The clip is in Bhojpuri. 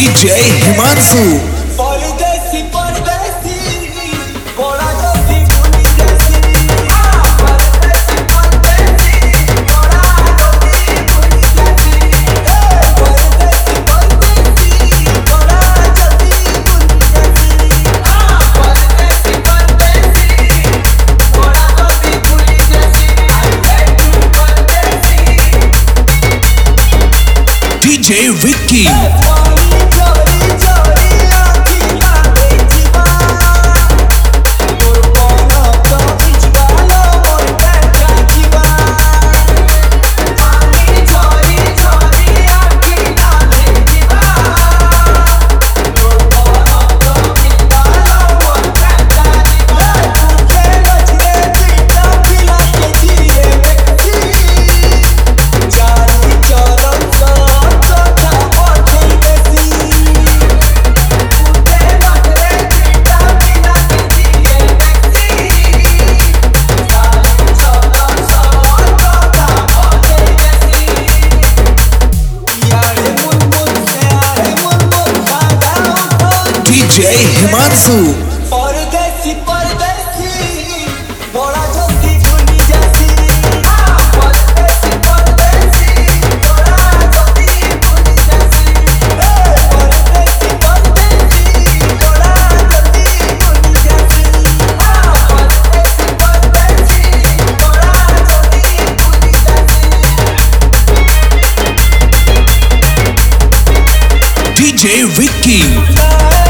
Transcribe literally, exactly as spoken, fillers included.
डीजे हिमांशु परदेसी परदेसी बोला जो थी भूली जैसी परदेसी परदेसी बोला जो थी भूली जैसी परदेसी परदेसी बोला जो थी भूली जैसी परदेसी परदेसी बोला जो थी भूली जैसी परदेसी डीजे विक्की डीजे हिमांशु परदेसी परदेसी बोला जो थी भूली जैसी परदेसी परदेसी बोला जो थी भूली जैसी परदेसी परदेसी बोला जो थी भूली जैसी परदेसी परदेसी बोला जो थी भूली जैसी डीजे विक्की परदेसी